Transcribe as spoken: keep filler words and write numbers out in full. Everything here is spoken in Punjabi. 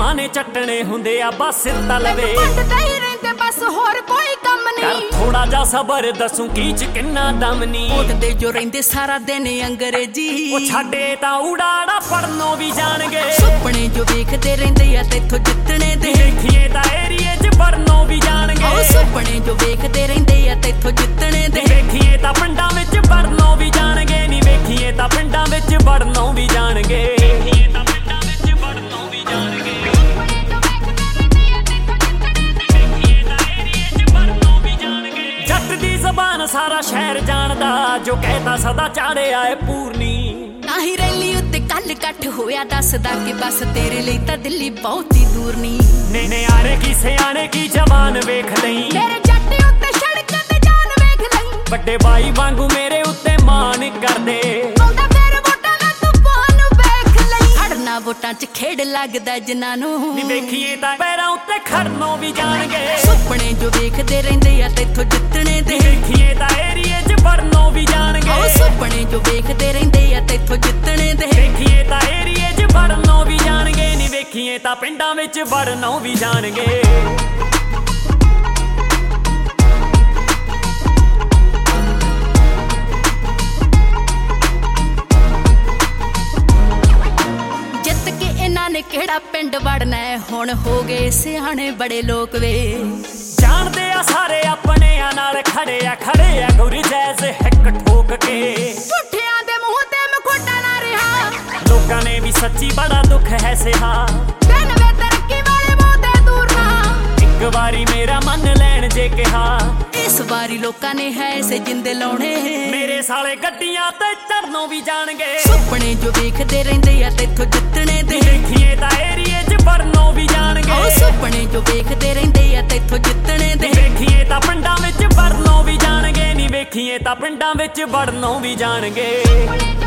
ਮਾਂ ਨੇ ਚੱਟਣੇ ਹੁੰਦੇ ਆ ਬਸ ਤਲਵੇ बस होर कोई कम नहीं कर थोड़ा जा सबर दसूं की च किन्ना दम नी ओटदे जो रहिंदे सारा दिन अंग्रेजी ओ छाडे ता उड़ाड़ा पढ़नो भी जाणगे सुपने जो वेखदे रहिंदे आ तेथों जितने दे देखिए ता एरिए च पढ़नो भी जाणगे ओ सुपने जो वेखदे रहिंदे आ तेथों जितने दे देखिए ता पिंडां विच पढ़नो भी जाणगे नी वेखिए ता पिंडां विच पढ़नो भी जाणगे देखिए ता पिंडां विच पढ़नो भी जाणगे ਜ਼ਬਾਨ ਸਾਰਾ ਸ਼ਹਿਰ ਜਾਣਦਾ ਜੋ ਕਹਿਤਾ ਸਦਾ ਚਾੜਿਆ ਏ ਪੂਰਨੀ ਨਾਹੀ ਰੈਲੀ ਉੱਤੇ ਕੱਲ ਇਕੱਠ ਹੋਇਆ ਦੱਸਦਾ ਕਿ ਬਸ ਤੇਰੇ ਲਈ ਤਾਂ ਦਿੱਲੀ ਬਹੁਤ ਹੀ ਦੂਰ ਨਹੀਂ ਨੇ ਨੇ ਆਰੇ ਕੀ ਸਿਆਣੇ ਕੀ ਜਵਾਨ ਵੇਖ ਲਈ ਮੇਰੇ ਜੱਟ ਉੱਤੇ ਸੜਕ ਤੇ ਜਾਨ ਵੇਖ ਲਈ ਵੱਡੇ ਬਾਈ ਵਾਂਗੂ ਮੇਰੇ ਉੱਤੇ ਮਾਣ ਕਰਦੇ ਆਉਂਦਾ ਫੇਰ ਵੋਟਾਂ ਦਾ ਤੂਫਾਨ ਵੇਖ ਲਈ ਖੜਨਾ ਵੋਟਾਂ 'ਚ ਖੇਡ ਲੱਗਦਾ ਜਿਨ੍ਹਾਂ ਨੂੰ ਨੀ ਵੇਖੀਏ ਤਾਂ ਪੈਰਾਂ ਉੱਤੇ ਖੜਨੋਂ ਵੀ ਜਾਣਗੇ ਸੁਪਨੇ ਜੋ ਵੇਖਦੇ ਰਹਿੰਦੇ ਆ ਤੇਥੋਂ ਜਿੱਤਣੇ ਦੇ ਦੇਖੀਏ ਤਾਂ ਏਰੀਏ 'ਚ ਵੜਨੋਂ ਵੀ ਜਾਣਗੇ ਉਹ ਸੁਪਨੇ ਜੋ ਵੇਖਦੇ ਰਹਿੰਦੇ ਆ ਤੇਥੋਂ ਜਿੱਤਣੇ ਦੇ ਦੇਖੀਏ ਤਾਂ ਏਰੀਏ 'ਚ ਵੜਨੋਂ ਵੀ ਜਾਣਗੇ ਨੀ ਵੇਖੀਏ ਤਾਂ ਪਿੰਡਾਂ ਵਿੱਚ ਵੜਨੋਂ ਵੀ ਜਾਣਗੇ ਕਿਹੜਾ ਪਿੰਡ ਵੜਨਾ ਹੁਣ ਹੋ ਗਏ ਸਿਆਣੇ ਬੜੇ ਲੋਕ ਵੇ ਜਾਣਦੇ ਆ ਸਾਰੇ ਆਪਣਿਆਂ ਨਾਲ ਖੜੇ ਆ ਖੜੇ ਆ ਗੁਰੂ ਜੈਸੇ ਹਿੱਕ ਠੋਕ ਕੇ ਝੂਠਿਆਂ ਦੇ ਮੂੰਹ ਤੇ ਮਖੋਟਾ ਨਾ ਰਿਹਾ ਲੋਕਾਂ ਨੇ ਵੀ ਸੱਚੀ ਬੜਾ ਦੁੱਖ ਹੈ ਸਿਹਾ ਦਿਨ ਵੇ ਤਰੱਕੀ ਵਾਲੇ ਮੂੰਹ ਤੇ ਦੂਰ ਨਾ ਇੱਕ ਵਾਰੀ ਮੇਰਾ ਮੰਨ ਲੈਣ ਜੇ ਕਿਹਾ ਇਸ ਵਾਰੀ ਲੋਕਾਂ ਨੇ ਹੈ ਇਸੇ ਜਿੰਦੇ ਲਾਉਣੇ ਮੇਰੇ ਸਾਲੇ ਗੱਡੀਆਂ ਤੇ ਚੜਨੋਂ ਵੀ ਜਾਣਗੇ ਸੁਪਨੇ ਜੋ ਵੇਖਦੇ ਰਹਿੰਦੇ ਆ ਤੇਥੋਂ ਜਿੱਤਣੇ ਦੇ ਦੇਖੀਏ ਤਾਂ ਏਰੀਏ 'ਚ ਵੜਨੋਂ ਵੀ ਜਾਣਗੇ ਉਹ ਸੁਪਨੇ ਜੋ ਵੇਖਦੇ ਰਹਿੰਦੇ ਆ ਤੇਥੋਂ ਜਿੱਤਣੇ ਦੇ ਦੇਖੀਏ ਤਾਂ ਪਿੰਡਾਂ ਵਿੱਚ ਵੜਨੋਂ ਵੀ ਜਾਣਗੇ ਨੀ ਵੇਖੀਏ ਤਾਂ ਪਿੰਡਾਂ ਵਿੱਚ ਵੜਨੋਂ ਵੀ ਜਾਣਗੇ